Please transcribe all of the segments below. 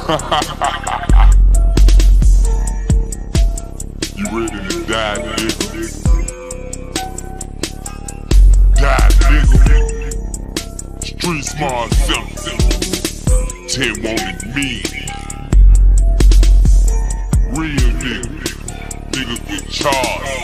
You ready to die, nigga? Die, nigga. Street smart something. 10 wanted me. Real nigga. Niggas get charged.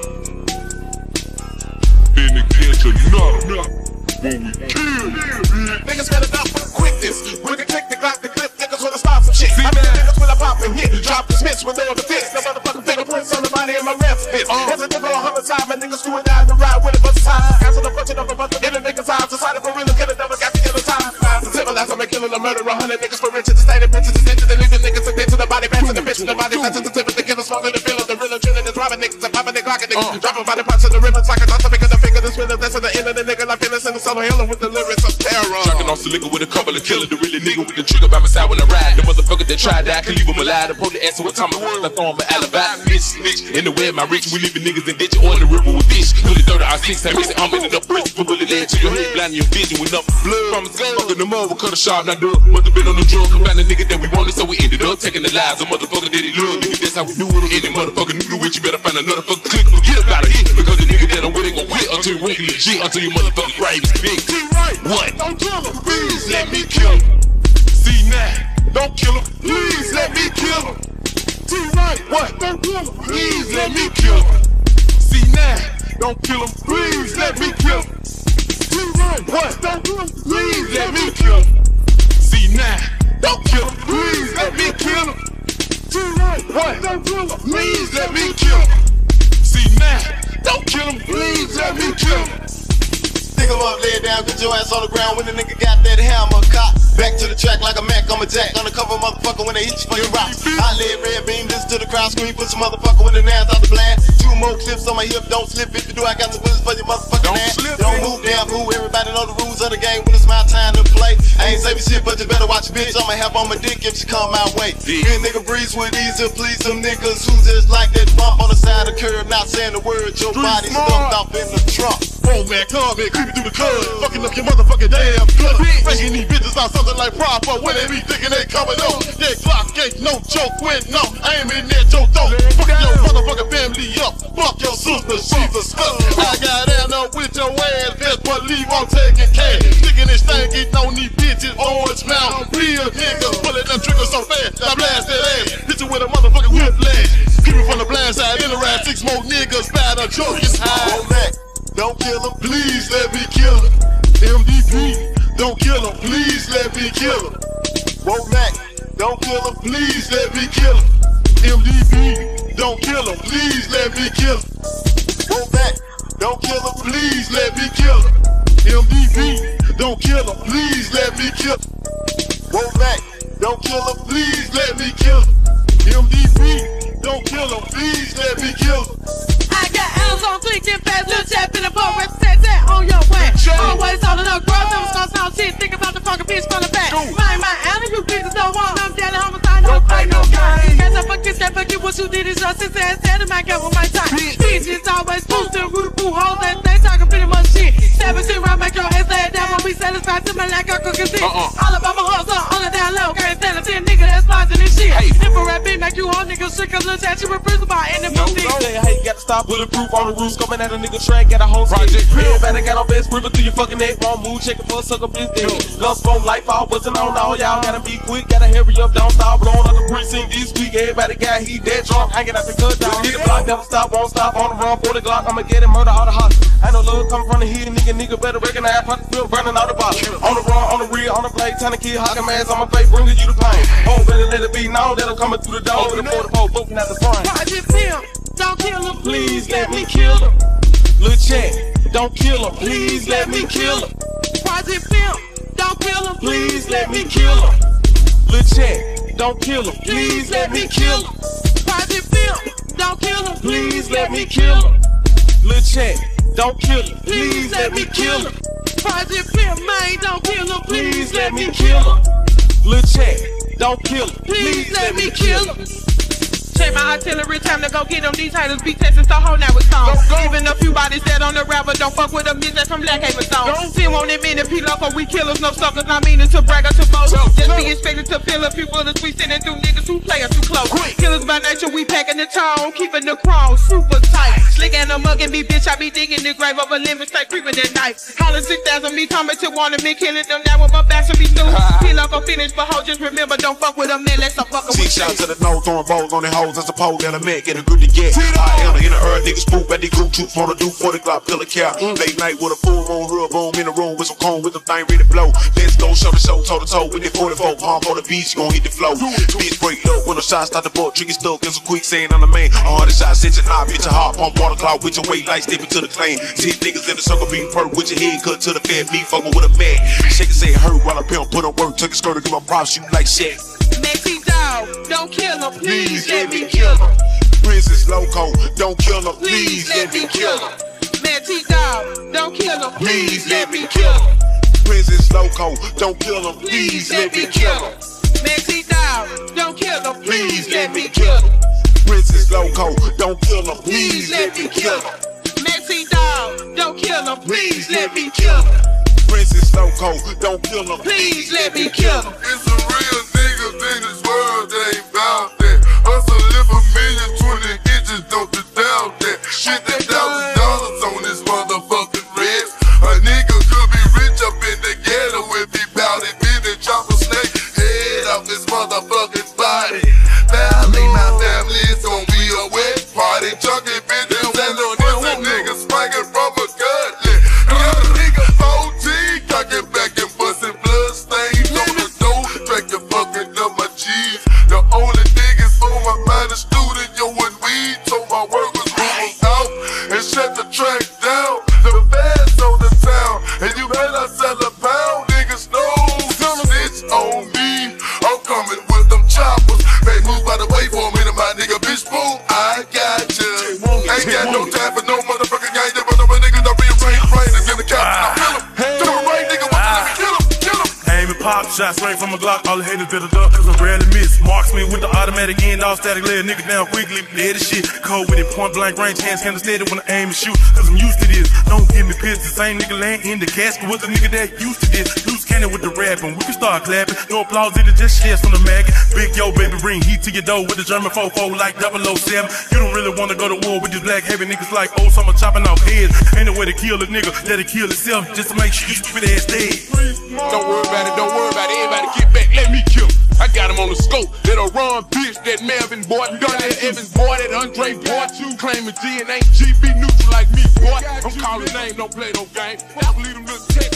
Finna catch another when we kill. Niggas better not for the quickness. When they click the Glock, the clip, niggas wanna start some shit. I mean, niggas when I pop and hit, drop the Smiths with no defense. No motherfucking fingerprints on the body in my left fist. There's a different homicide, my niggas screwing down the ride with a bus time. Answer the punching of a bunch in a nigga's eyes. Decided for real, get a double, got to get a time. The civilizer, I'm killing a murder, 100 niggas for riches. The state of bitches, the they leave the niggas to the body, pants to the bitch, the body, that's the tip of the killer, smoking the feel of the real chilling is robbing niggas, and popping the Glock and niggas. Dropping body parts in the ribbons like a doctor, making the finger, this rhythm, that's at the end of the nigga, like feeling in the solo hailing with the lyrics of terror. Trucking off the liquor with a couple of killers, the really nigga with the trigger by my side when I ride. The motherfucker that tried that, I can leave him alive. The police answer what time it was, I throw him an alibi. Bitch, in the way of my reach, we leaving niggas in ditch or in the river with fish. Fully 30 R6, I mix it, I'm in the prison. Put bullet lead to your head, blinding your vision with enough blood. From the skull, fucking the mother, cut a sharp, not done. Mother been on the drug, come find the nigga that we wanted, so we ended up taking the lives of motherfucker that he loved. Nigga, that's how we do it. Any motherfucker nigga with you better find another fucking click. Forget about it, because the nigga that I'm with ain't gon' quit until you wake legit, until your motherfucking grave is big. What? Don't kill him, please let me kill him. See now, don't kill him, please let me kill him. T-Right, what? Don't kill him, please let me kill him. See now, don't kill him, please let me kill him. T-Right, what? Don't kill him, please let me kill him. See now, don't kill him, please let me kill him. T-Right, what? Don't kill him, please let me kill him. See now, don't kill him, please let me kill him. Pick him up, lay it down, get your ass on the ground when the nigga got that hammer cock. Back to the track like a Mac, I'm a jack. Undercover motherfucker when they hit you for your rocks. I lay red beam, listen to the crowd scream, put some motherfucker with an ass out the blast. 2 more clips on my hip, don't slip. If you do, I got the bullets for your motherfucking ass. Don't move, damn move, everybody know the rules of the game when it's my time to play. I ain't saving shit, but you better watch a bitch. I'ma have on my dick if she come my way. Good nigga breeze with ease and please some niggas who just like that bump on the side of the curb, not saying the word, your body stuffed off in the trunk. Oh man, come here, creeping through the club, fucking up your motherfucking damn blood. Making these bitches out something like proper when they be thinking they coming on. That Glock ain't no joke when no, I ain't in that joke though. Fuck your motherfucking family up, fuck your sister, she's a slut. I got down up with your ass, best believe I'm taking cash. Sticking this thing, getting on these bitches, orange mouth. Real niggas, pulling them triggers so fast, I blast that ass. Hit you with a motherfucking whiplash. Creeping from the blind side, interact 6 more niggas, bad a joke is high. Don't kill him, Please let me kill him. MVP, don't kill him. Please let me kill him. Womack, don't kill him, Please let me kill him. MVP, don't kill him. Please let me kill him. Womack, don't kill him, Please let me kill him. MVP, don't kill him. Please let me kill him. Womack, don't kill him, Please let me kill him. MVP, don't kill him. Please let me kill him. I got L's on tweaking fast, little chap in the boat, represent that on your way. Always all in the growth, never start sound shit, think about the fucking bitch from the back. My alley, you bitches don't want them down the homicide, no play, no game. Guess I fuck this, can't forget what you did, is just his ass, said it, man, get with my time. Bitches always boosting, root, boo, hold that thing, talking pretty much shit. 7 shit round, make your ass lay it down, won't be satisfied to my lack of cooking shit. All about my hustle, on the down low, can't stand a 10 nigga that's lodging this shit. Infrared beat, make you all niggas shit, cause little chat, you refuse by in the movie. Hey, gotta stop bulletproof on the roof, coming at a nigga track, got a whole project. Everybody got on best river through your fucking neck, wrong move, checking for a sucker bitch dead. Love phone life all wasn't on all y'all, gotta be quick, gotta hurry up, don't stop, blowing up the precinct this week. Everybody got heat, dead drunk, hanging out the cut down. Hit the block, never stop, won't stop, on the run for the Glock, I'ma get it, murder all the hostages. I know love coming from the hill, nigga better recognize, pop the field, running out the box. On the run, on the rear, on the blade, trying to kill hockey mask on my face, bringing you the pain. Oh, better let it be known that I'm coming through the door, over the pole, looking at the front. Project Pimp, don't kill him, Please let me kill him. Lil' Chat, don't kill him. Please let me kill him. Project Pimp, don't kill him, Please let me kill him. Lil' Chat, don't kill him. Please let me kill him. Project Pimp, don't kill him, Please let me kill him. Lil' Chat, don't kill him. Please let me kill him. Project Pimp, man, don't kill him, Please let me kill him. Lil' Chat, don't kill him. Please let me kill him. Check my artillery, time to go get them. These haters be testing so whole now it's on. Even a few bodies that on the rapper, don't fuck with them. That's from Black Haven Stone. Still won't admit it, P-Loco, we killers, no suckers, not meaning to brag or to boast. Just be expected to feel a few bullets. We sending through niggas who play us too close. Killers by nature, we packing the tone, keeping the chrome super tight. Slick and a mug and me, bitch, I be digging the grave of a limit, stay creeping that knife. Hollin' 6,000, me coming to wanting me, killing them now with my back to be through. P-Loco finish, but ho, just remember, don't fuck with a man, let's not fuckin' with you. Shout to the nose, throwing balls on the hoes as a pole that a man get a good to get. I am in the earth, niggas spook at the group troops wanna do 40 Glock pillar cap. Late night with a full moon, real boom in the room with some cone with the thing ready to blow. Let's go show the show, toe to toe with the 44 palm on the beach, you gon' hit the flow. Bitch break up when the shots start to ball, trigger stuck, get some quick saying I'm the man. All the shots, sit your knob, hit your heart, pump water cloud with your weight like stepping to the clean. See niggas in the circle being perk with your head cut to the fed me fucking with a man. Shake and say it hurt while I pimp put on work, took a skirt to give my props, shoot like shit. Maxie dog, don't kill him, please let me kill him. Princess Loco, don't kill him, Please let me kill him. Maxie dog, don't kill him, please let me kill him. Princess Loco, don't kill him, Please let me kill him. Maxie dog, don't kill him, please let me kill him. Princess Loco, don't kill him, Please let me kill him. Maxie dog, don't kill him, please let me kill him. Princess Loco, don't kill him, Please let me kill him. It's a real niggas in this world that ain't bout that. Hustle live a million, 20 inches, don't you doubt that. $50,000 on this motherfucking wrist. A nigga could be rich up in the ghetto if he bout it, then chop a snake head off his motherfucking body. Family, my family, it's gon' be a wet party. Chunky bitches and the pussy niggas swinging from a cutlet. Young nigga 14, cocking back and busting blood stains on the door. Drinking fucking up my cheese. The only niggas on my mind is studio and weed. Told my workers move out and shut the track down. The feds on the town, and you better sell a pound. Niggas know snitch on me. I'm coming with them choppers. They move out the way for a minute, my nigga. Bitch, boom, I got you. Ain't got no time for no motherfucking gang. But no niggas don't rearrange brain and get the captain. Kill him. Do the right nigga, want to let me kill him. Kill him. Aim and pop, shot straight from a Glock. All the haters better duck, cause I rarely miss. Marksman with the automatic end, all static, lay a nigga down quickly. Dead as shit, cold with it, point blank range, hands kinda steady when I aim and shoot. Cause I'm used to this, don't give me pissed. The same nigga laying in the casket was the nigga that used to this. Loose cannon with the rapping, we can start clapping. No applause, it just shares from the maggot. Big yo, baby, bring heat to your door with the German 4-4 like 007. You don't really wanna go to war with these black heavy niggas like old summer chopping off heads. Ain't no way to kill a nigga, let it kill itself just to make sure you stupid ass dead. Don't worry about it, don't worry about it. Everybody get back, let me kill him. I got him on the scope. That Run bitch, that Melvin boy, done that Evans boy, that Andre boy, too. Claiming G and ain't GB neutral like me, boy. I'm calling name, don't play no game. I believe them little